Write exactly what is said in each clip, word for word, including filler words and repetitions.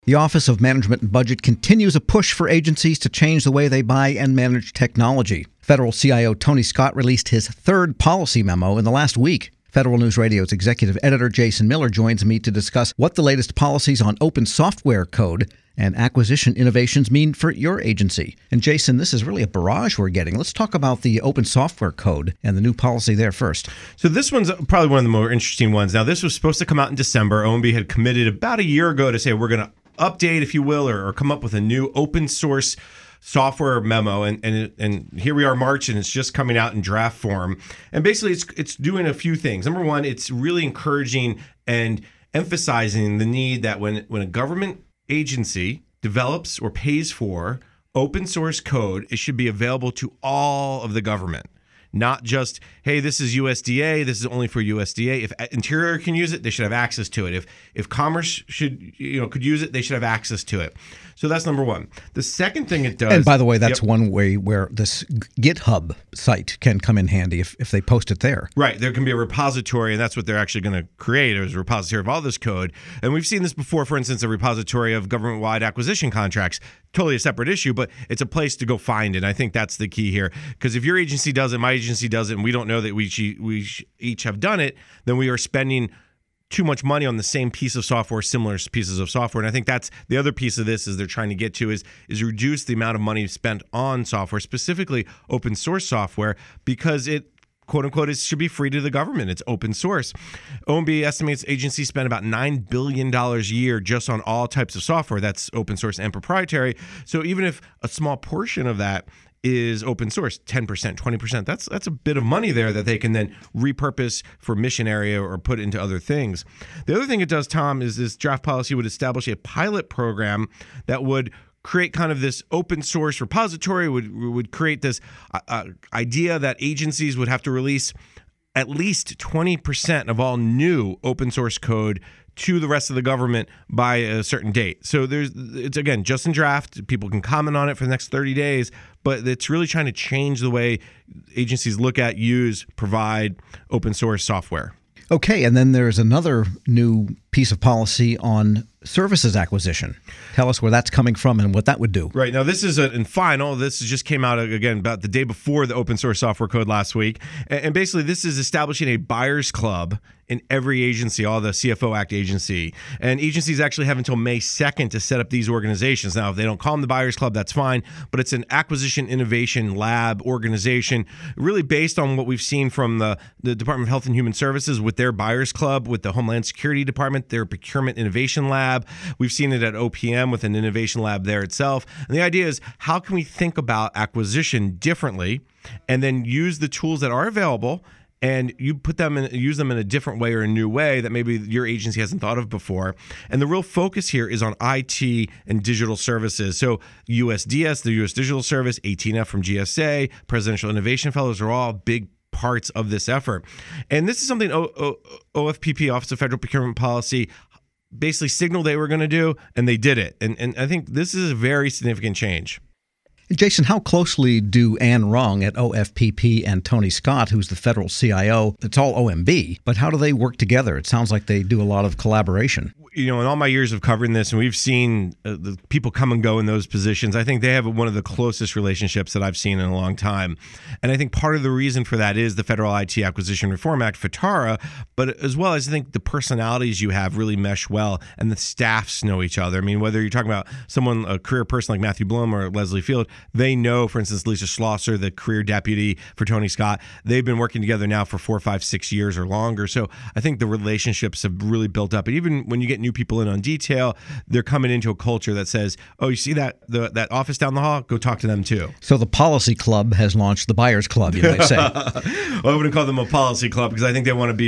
The Office of Management and Budget continues a push for agencies to change the way they buy and manage technology. Federal C I O Tony Scott released his third policy memo in the last week. Federal News Radio's executive editor Jason Miller joins me to discuss what the latest policies on open software code and acquisition innovations mean for your agency. And Jason, this is really a barrage we're getting. Let's talk about the open software code and the new policy there first. So this one's probably one of the more interesting ones. Now, this was supposed to come out in December. O M B had committed about a year ago to say we're going to update, if you will, or, or come up with a new open source software memo, and and and here we are March, and it's just coming out in draft form. And basically, it's it's doing a few things. Number one, it's really encouraging and emphasizing the need that when when a government agency develops or pays for open source code, it should be available to all of the government. Not just, hey, this is U S D A, this is only for U S D A. If Interior can use it, they should have access to it. If if Commerce should, you know, could use it, they should have access to it. So that's number one. The second thing it does... And by the way, that's yep. one way where this GitHub site can come in handy if, if they post it there. Right. There can be a repository, and that's what they're actually going to create, is a repository of all this code. And we've seen this before, for instance, a repository of government-wide acquisition contracts. Totally a separate issue, but it's a place to go find it. And I think that's the key here. Because if your agency does it, my agency does it, and we don't know that we we each have done it, then we are spending too much money on the same piece of software, similar pieces of software. And I think that's the other piece of this is they're trying to get to is is reduce the amount of money spent on software, specifically open source software, because it, quote unquote, it should be free to the government. It's open source. O M B estimates agencies spend about nine billion dollars a year just on all types of software that's open source and proprietary. So even if a small portion of that is open source, ten percent, twenty percent, that's that's a bit of money there that they can then repurpose for mission area or put into other things. The other thing it does, Tom, is this draft policy would establish a pilot program that would create kind of this open source repository, would would create this uh, idea that agencies would have to release at least twenty percent of all new open source code to the rest of the government by a certain date. So there's, it's again, just in draft. People can comment on it for the next thirty days, but it's really trying to change the way agencies look at, use, provide open source software. Okay, and then there's another new piece of policy on services acquisition. Tell us where that's coming from and what that would do. Right. Now, this is a, in final. This just came out, again, about the day before the open source software code last week. And, and basically, this is establishing a buyer's club in every agency, all the C F O Act agency. And agencies actually have until May second to set up these organizations. Now, if they don't call them the buyer's club, that's fine. But it's an acquisition innovation lab organization, really based on what we've seen from the, the Department of Health and Human Services with their buyer's club, with the Homeland Security Department, their procurement innovation lab. We've seen it at O P M with an innovation lab there itself. And the idea is, how can we think about acquisition differently and then use the tools that are available, and you put them in, use them in a different way or a new way that maybe your agency hasn't thought of before. And the real focus here is on I T and digital services. So U S D S, the U S Digital Service, eighteen F from G S A, Presidential Innovation Fellows are all big parts of this effort. And this is something o- o- O F P P, Office of Federal Procurement Policy, basically signaled they were going to do, and they did it. And and I think this is a very significant change. Jason, how closely do Ann Rung at O F P P and Tony Scott, who's the federal C I O, it's all O M B, but how do they work together? It sounds like they do a lot of collaboration. You know, in all my years of covering this, and we've seen uh, the people come and go in those positions, I think they have one of the closest relationships that I've seen in a long time. And I think part of the reason for that is the Federal I T Acquisition Reform Act, FATARA, but as well as I think the personalities you have really mesh well, and the staffs know each other. I mean, whether you're talking about someone, a career person like Matthew Blum or Leslie Field, they know, for instance, Lisa Schlosser, the career deputy for Tony Scott, they've been working together now for four, five, six years or longer. So I think the relationships have really built up. And even when you get new people in on detail, they're coming into a culture that says, oh, you see that the, that office down the hall? Go talk to them too. So the policy club has launched the buyers club, you might say. Well, I wouldn't call them a policy club because I think they want to be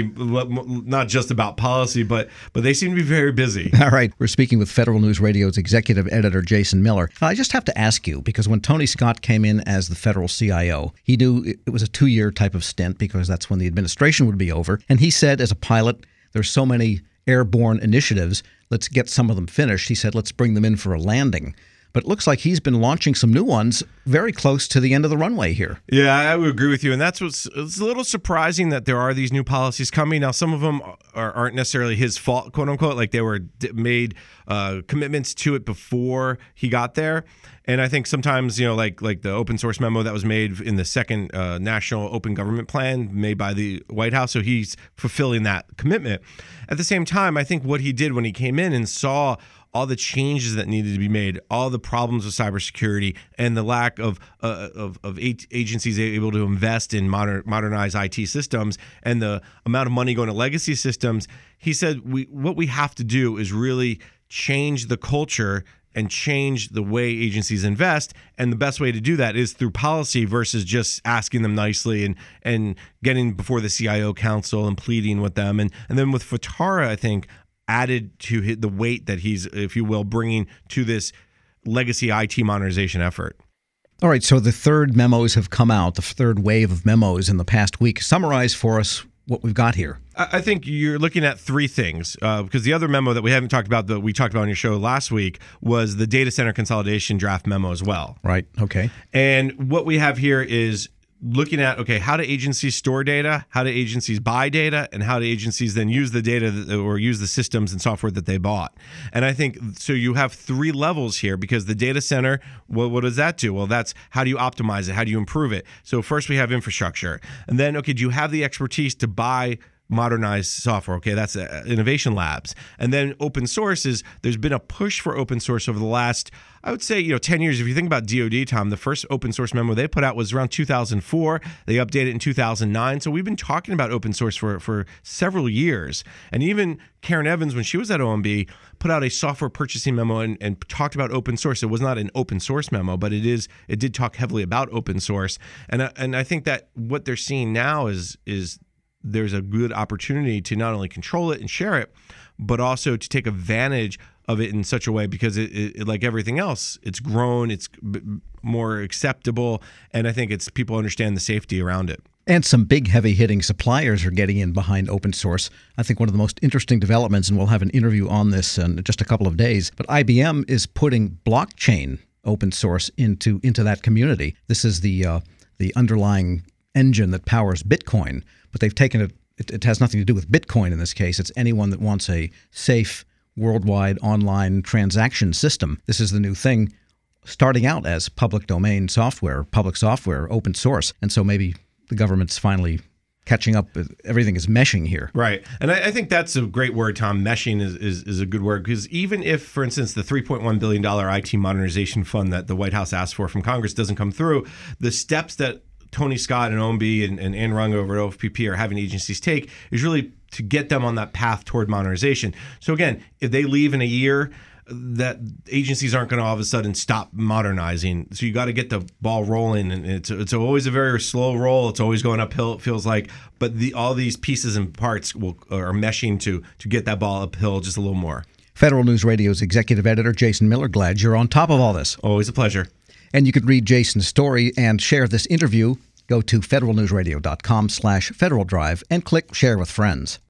not just about policy, but but they seem to be very busy. All right. We're speaking with Federal News Radio's executive editor, Jason Miller. I just have to ask you, because when Tony Scott came in as the federal C I O, he knew it was a two-year type of stint because that's when the administration would be over. And he said, as a pilot, there's so many airborne initiatives, let's get some of them finished. He said, let's bring them in for a landing. but it looks like he's been launching some new ones very close to the end of the runway here. Yeah, I would agree with you. And that's what's it's a little surprising that there are these new policies coming. Now, some of them are, aren't necessarily his fault, quote unquote, like they were made uh, commitments to it before he got there. And I think sometimes, you know, like like the open source memo that was made in the second uh, National Open Government Plan made by the White House. So he's fulfilling that commitment. At the same time, I think what he did when he came in and saw all the changes that needed to be made, all the problems with cybersecurity, and the lack of uh, of, of agencies able to invest in modern, modernize I T systems, and the amount of money going to legacy systems, he said, "We what we have to do is really change the culture and change the way agencies invest. And the best way to do that is through policy versus just asking them nicely and and getting before the C I O council and pleading with them." And and then with FITARA, I think, added to his, the weight that he's, if you will, bringing to this legacy I T modernization effort. All right, so the third memos have come out, the third wave of memos in the past week. Summarize for us what we've got here. I think you're looking at three things, uh, because the other memo that we haven't talked about that we talked about on your show last week was the data center consolidation draft memo as well. Right. Okay. And what we have here is looking at, okay, how do agencies store data? How do agencies buy data? And how do agencies then use the data that, or use the systems and software that they bought? And I think, so you have three levels here, because the data center, well, what does that do? Well, that's how do you optimize it? How do you improve it? So first we have infrastructure. And then, okay, do you have the expertise to buy modernized software? Okay, that's uh, innovation labs. And then open source is, there's been a push for open source over the last, I would say, you know, ten years. If you think about D O D, Tom, the first open source memo they put out was around two thousand four. They updated it in two thousand nine. So we've been talking about open source for, for several years. And even Karen Evans, when she was at O M B, put out a software purchasing memo and, and talked about open source. It was not an open source memo, but it is. It did talk heavily about open source. And uh, and I think that what they're seeing now is is there's a good opportunity to not only control it and share it, but also to take advantage of it in such a way, because it, it like everything else, it's grown, it's b- more acceptable, and I think it's people understand the safety around it. And some big, heavy-hitting suppliers are getting in behind open source. I think one of the most interesting developments, and we'll have an interview on this in just a couple of days, but I B M is putting blockchain open source into into that community. This is the uh, the underlying engine that powers Bitcoin, but they've taken it, it, it has nothing to do with Bitcoin in this case. It's anyone that wants a safe, worldwide online transaction system. This is the new thing, starting out as public domain software, public software, open source. And so maybe the government's finally catching up. Everything is meshing here. Right. And I, I think that's a great word, Tom. Meshing is, is, is a good word, because even if, for instance, the three point one billion dollars I T modernization fund that the White House asked for from Congress doesn't come through, the steps that Tony Scott and O M B and, and Anne Rung over at O F P P are having agencies take is really to get them on that path toward modernization. So again, if they leave in a year, that agencies aren't going to all of a sudden stop modernizing. So you got to get the ball rolling, and it's it's always a very slow roll. It's always going uphill, it feels like. But the all these pieces and parts will are meshing to to get that ball uphill just a little more. Federal News Radio's executive editor, Jason Miller, glad you're on top of all this. Always a pleasure. And you can read Jason's story and share this interview. Go to federal news radio dot com slash Federal Drive and click Share with Friends.